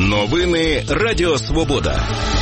Новини Радіо Свобода.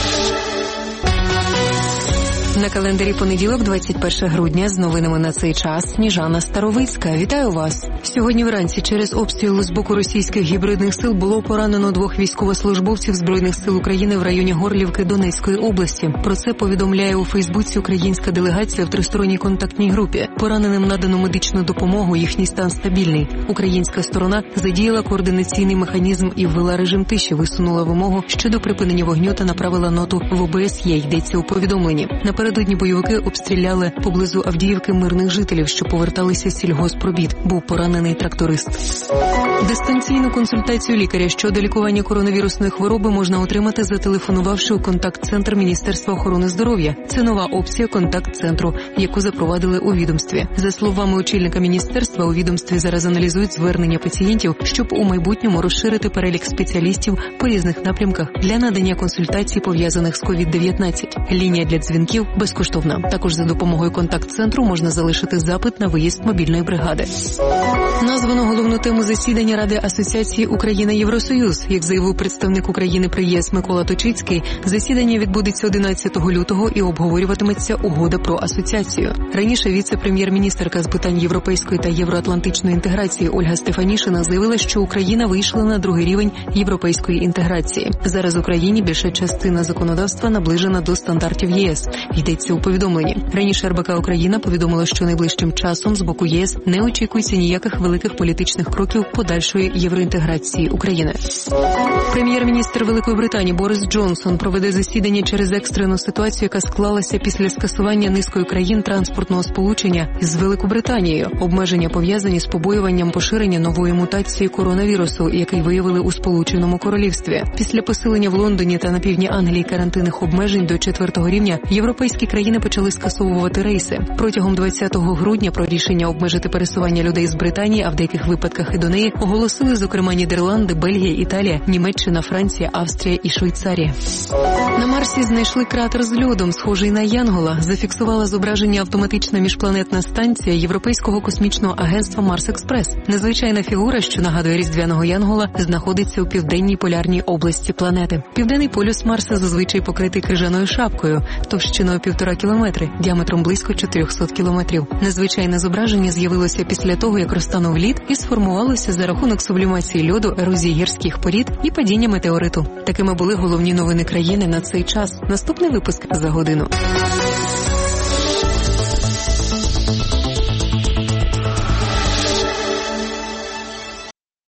На календарі понеділок, 21 грудня, з новинами на цей час Сніжана Старовицька. Вітаю вас. Сьогодні вранці через обстріли з боку російських гібридних сил було поранено 2 військовослужбовців Збройних сил України в районі Горлівки Донецької області. Про це повідомляє у Фейсбуці українська делегація в тристоронній контактній групі. Пораненим надано медичну допомогу, їхній стан стабільний. Українська сторона задіяла координаційний механізм і ввела режим тиші, висунула вимогу щодо припинення вогню та направила ноту в ОБСЄ, йдеться у повідомленні. Напередодні бойовики обстріляли поблизу Авдіївки мирних жителів, що поверталися з сільгоспробіт. Був поранений тракторист. Дистанційну консультацію лікаря щодо лікування коронавірусної хвороби можна отримати, зателефонувавши у контакт-центр Міністерства охорони здоров'я. Це нова опція контакт-центру, яку запровадили у відомстві. За словами очільника міністерства, у відомстві зараз аналізують звернення пацієнтів, щоб у майбутньому розширити перелік спеціалістів по різних напрямках для надання консультацій, пов'язаних з COVID-19. Лінія для дзвінків безкоштовна. Також за допомогою контакт-центру можна залишити запит на виїзд мобільної бригади. Названо головну тему засідання Ради Асоціації Україна-Євросоюз. Як заявив представник України при ЄС Микола Точицький, засідання відбудеться 11 лютого і обговорюватиметься угода про асоціацію. Раніше віце-прем'єр-міністерка з питань європейської та євроатлантичної інтеграції Ольга Стефанішина заявила, що Україна вийшла на другий рівень європейської інтеграції. Зараз Україні більша частина законодавства наближена до стандартів ЄС. Йдеться у повідомленні. Раніше РБК Україна повідомила, що найближчим часом з боку ЄС не очікується ніяких великих політичних кроків подальшої євроінтеграції України. Прем'єр-міністр Великої Британії Борис Джонсон проведе засідання через екстрену ситуацію, яка склалася після скасування низкою країн транспортного сполучення з Великобританією. Обмеження пов'язані з побоюванням поширення нової мутації коронавірусу, який виявили у Сполученому Королівстві. Після посилення в Лондоні та на півдні Англії карантинних обмежень до 4-го рівня європейські країни почали скасовувати рейси. Протягом 20 грудня про рішення обмежити пересування людей з Британії, а в деяких випадках і до неї, оголосили, зокрема, Нідерланди, Бельгія, Італія, Німеччина, Франція, Австрія і Швейцарія. На Марсі знайшли кратер з льодом, схожий на Янгола. Зафіксувала зображення автоматична міжпланетна станція Європейського космічного агентства Марс-Експрес. Незвичайна фігура, що нагадує різдвяного Янгола, знаходиться у південній полярній області планети. Південний полюс Марса зазвичай покритий крижаною шапкою, товщиною 1,5 кілометри, діаметром близько 400 кілометрів. Незвичайне зображення з'явилося після того, як розтанув лід і сформувалося за рахунок сублімації льоду, ерозії гірських порід і падіння метеориту. Такими були головні новини країни на цей час. Наступний випуск за годину.